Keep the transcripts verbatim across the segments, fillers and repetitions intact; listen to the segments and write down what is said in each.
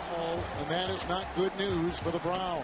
Oh, and that is not good news for the Browns.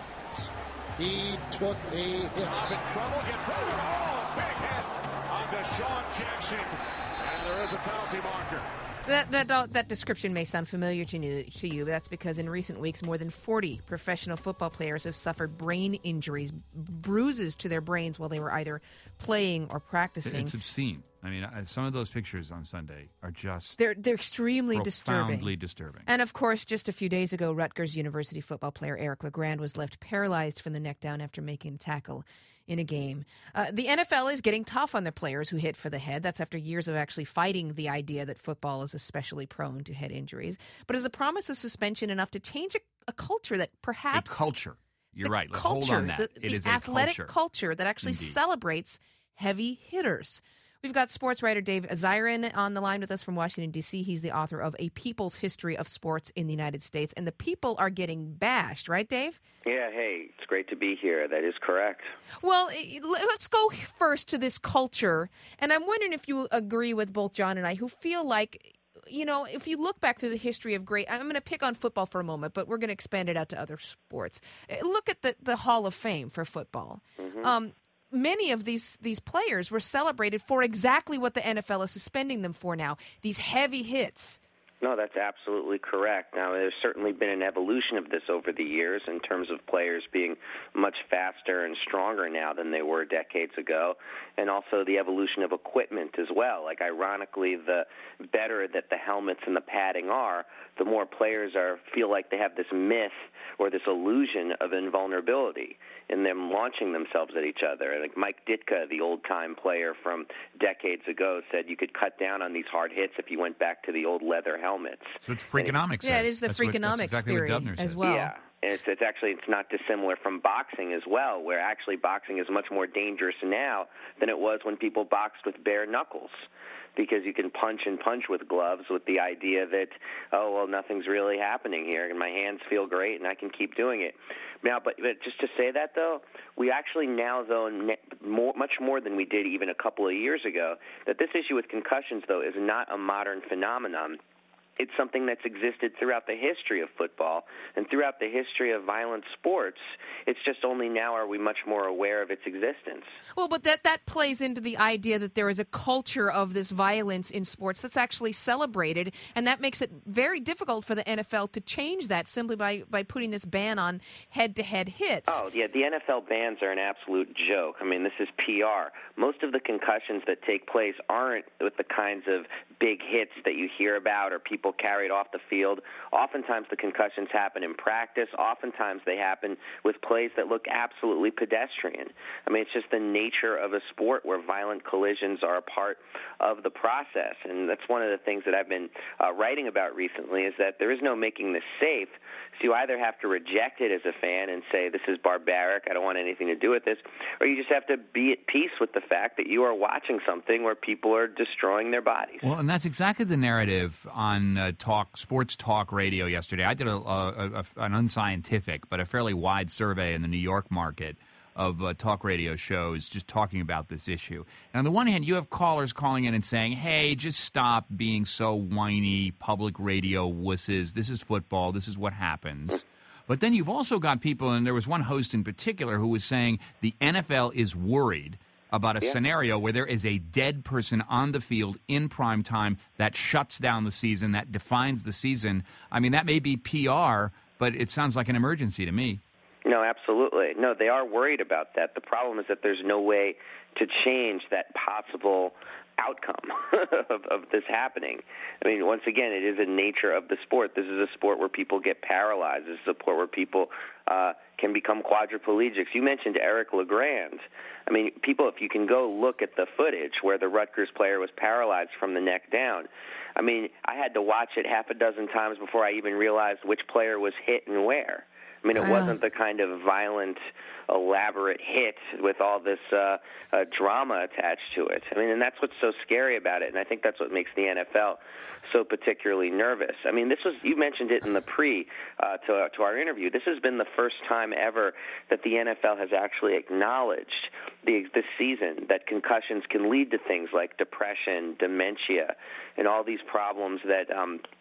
He took a hit. I'm in trouble, gets right. Oh, big hit on Deshaun Jackson. And there is a penalty marker. That, that that description may sound familiar to you, to you, but that's because in recent weeks, more than forty professional football players have suffered brain injuries, bruises to their brains while they were either playing or practicing. It's obscene. I mean, some of those pictures on Sunday are just they're they're extremely profoundly disturbing. disturbing. And of course, just a few days ago, Rutgers University football player Eric LeGrand was left paralyzed from the neck down after making a tackle in a game. Uh, the N F L is getting tough on the players who hit for the head. That's after years of actually fighting the idea that football is especially prone to head injuries. But is the promise of suspension enough to change a, a culture that perhaps... A culture. You're right. Culture, Hold on that. The, it the is athletic a culture. culture that actually Indeed. celebrates heavy hitters. We've got sports writer Dave Zirin on the line with us from Washington, D C. He's the author of A People's History of Sports in the United States. And the people are getting bashed, right, Dave? Yeah, hey, it's great to be here. That is correct. Well, let's go first to this culture. And I'm wondering if you agree with both John and I, who feel like, you know, if you look back through the history of great, I'm going to pick on football for a moment, but we're going to expand it out to other sports. Look at the, the Hall of Fame for football. Mm-hmm. Um Many of these these players were celebrated for exactly what the N F L is suspending them for now, these heavy hits. No, that's absolutely correct. Now, there's certainly been an evolution of this over the years in terms of players being much faster and stronger now than they were decades ago, and also the evolution of equipment as well. Like, ironically, the better that the helmets and the padding are, the more players are feel like they have this myth or this illusion of invulnerability in them launching themselves at each other. Like Mike Ditka, the old-time player from decades ago, said you could cut down on these hard hits if you went back to the old leather helmets. So it's Freakonomics. Yeah, it is the that's what, Freakonomics that's exactly theory what Dubner as says. well. Yeah. And it's, it's actually it's not dissimilar from boxing as well, where actually boxing is much more dangerous now than it was when people boxed with bare knuckles, because you can punch and punch with gloves with the idea that, oh, well, nothing's really happening here, and my hands feel great, and I can keep doing it. Now, but, but just to say that, though, we actually now, though, more, much more than we did even a couple of years ago, that this issue with concussions, though, is not a modern phenomenon. It's something that's existed throughout the history of football and throughout the history of violent sports. It's just only now are we much more aware of its existence. Well, but that, that plays into the idea that there is a culture of this violence in sports that's actually celebrated, and that makes it very difficult for the N F L to change that simply by, by putting this ban on head-to-head hits. Oh, yeah, the N F L bans are an absolute joke. I mean, this is P R. Most of the concussions that take place aren't with the kinds of big hits that you hear about or people carried off the field. Oftentimes the concussions happen in practice. Oftentimes they happen with plays that look absolutely pedestrian. I mean, it's just the nature of a sport where violent collisions are a part of the process. And that's one of the things that I've been uh, writing about recently, is that there is no making this safe. So you either have to reject it as a fan and say, this is barbaric, I don't want anything to do with this, or you just have to be at peace with the fact that you are watching something where people are destroying their bodies. Well, and that's exactly the narrative on uh, talk sports talk radio yesterday. I did a, a, a, an unscientific but a fairly wide survey in the New York market of uh, talk radio shows just talking about this issue. And on the one hand, you have callers calling in and saying, hey, just stop being so whiny, public radio wusses. This is football. This is what happens. But then you've also got people, and there was one host in particular who was saying the N F L is worried about a yeah. scenario where there is a dead person on the field in prime time that shuts down the season, that defines the season. I mean, that may be P R, but it sounds like an emergency to me. No, absolutely. No, they are worried about that. The problem is that there's no way to change that possible outcome of, of this happening. I mean, once again, it is a nature of the sport. This is a sport where people get paralyzed. This is a sport where people uh, can become quadriplegics. You mentioned Eric LeGrand. I mean, people, if you can go look at the footage where the Rutgers player was paralyzed from the neck down, I mean, I had to watch it half a dozen times before I even realized which player was hit and where. I mean, it wasn't the kind of violent, elaborate hit with all this uh, uh, drama attached to it. I mean, and that's what's so scary about it, and I think that's what makes the N F L so particularly nervous. I mean, this was, you mentioned it in the pre uh, to, to our interview, this has been the first time ever that the N F L has actually acknowledged the, this season that concussions can lead to things like depression, dementia, and all these problems that um,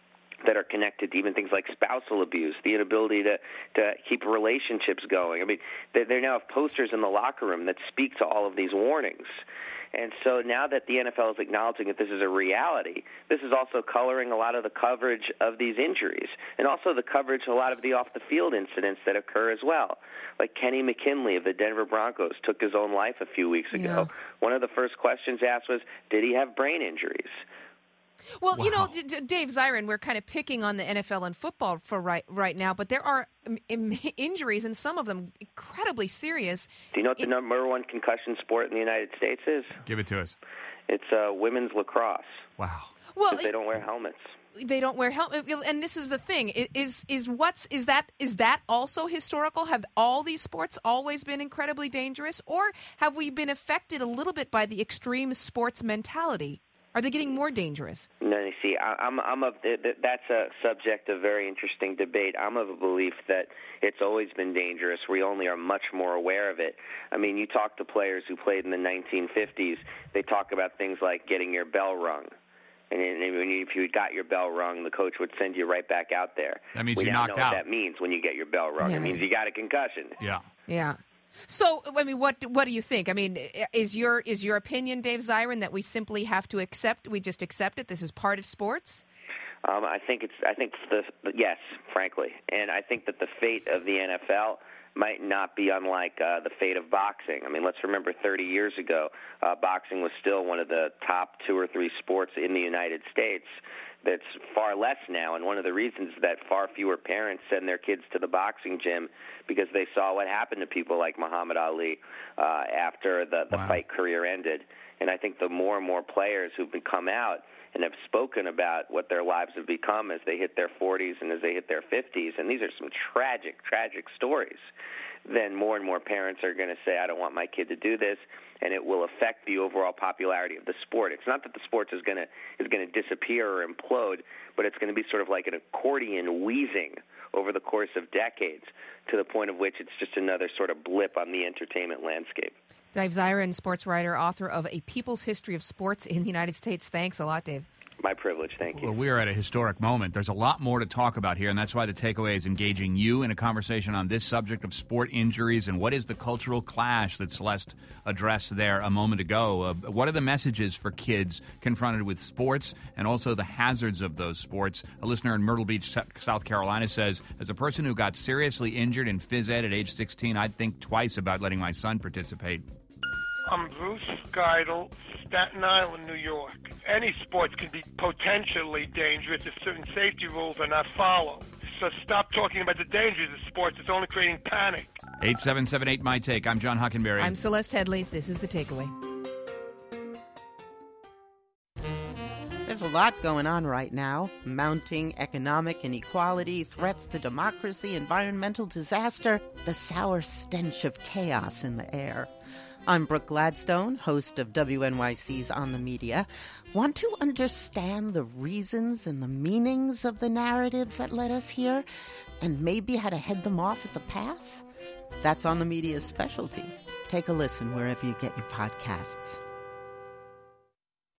that are connected to even things like spousal abuse, the inability to, to keep relationships going. I mean, they, they now have posters in the locker room that speak to all of these warnings. And so now that the N F L is acknowledging that this is a reality, this is also coloring a lot of the coverage of these injuries and also the coverage of a lot of the off-the-field incidents that occur as well. Like Kenny McKinley of the Denver Broncos took his own life a few weeks ago. Yeah. One of the first questions asked was, did he have brain injuries? Well, Wow. you know, D- D- Dave Zirin, we're kind of picking on the N F L and football for right right now, but there are um, im- injuries, and some of them incredibly serious. Do you know what the it, number one concussion sport in the United States is? Give it to us. It's uh, women's lacrosse. Wow. Well, Because they don't wear helmets. They don't wear helmets, and this is the thing: is is what's is that is that also historical? Have all these sports always been incredibly dangerous, or have we been affected a little bit by the extreme sports mentality? Are they getting more dangerous? No, you see, I, I'm, I'm of that's a subject of very interesting debate. I'm of a belief that it's always been dangerous. We only are much more aware of it. I mean, you talk to players who played in the nineteen fifties. They talk about things like getting your bell rung. And if you got your bell rung, the coach would send you right back out there. That means we you now knocked know out. what that means when you get your bell rung. Yeah. It means you got a concussion. Yeah. Yeah. So, I mean, what what do you think? I mean, is your is your opinion, Dave Zirin, that we simply have to accept? We just accept it. This is part of sports. Um, I think it's. I think the yes, frankly, and I think that the fate of the N F L might not be unlike uh, the fate of boxing. I mean, let's remember thirty years ago, uh, boxing was still one of the top two or three sports in the United States. That's far less now, and one of the reasons that far fewer parents send their kids to the boxing gym because they saw what happened to people like Muhammad Ali uh, after the, the wow. fight career ended. And I think the more and more players who've come out and have spoken about what their lives have become as they hit their forties and as they hit their fifties, and these are some tragic, tragic stories, then more and more parents are going to say, I don't want my kid to do this, and it will affect the overall popularity of the sport. It's not that the sport is going to is going to disappear or implode, but it's going to be sort of like an accordion wheezing over the course of decades to the point of which it's just another sort of blip on the entertainment landscape. Dave Zirin, sports writer, author of A People's History of Sports in the United States. Thanks a lot, Dave. My privilege. Thank you. Well, we are at a historic moment. There's a lot more to talk about here, and that's why the takeaway is engaging you in a conversation on this subject of sport injuries and what is the cultural clash that Celeste addressed there a moment ago. Uh, what are the messages for kids confronted with sports and also the hazards of those sports? A listener in Myrtle Beach, South Carolina says, as a person who got seriously injured in phys ed at age sixteen, I'd think twice about letting my son participate. I'm Bruce Geidel, Staten Island, New York. Any sports can be potentially dangerous if certain safety rules are not followed. So stop talking about the dangers of sports. It's only creating panic. eight seven seven eight, my take. I'm John Huckenberry. I'm Celeste Headley. This is The Takeaway. There's a lot going on right now. Mounting economic inequality, threats to democracy, environmental disaster, the sour stench of chaos in the air. I'm Brooke Gladstone, host of W N Y C's On the Media. Want to understand the reasons and the meanings of the narratives that led us here, and maybe how to head them off at the pass? That's On the Media's specialty. Take a listen wherever you get your podcasts.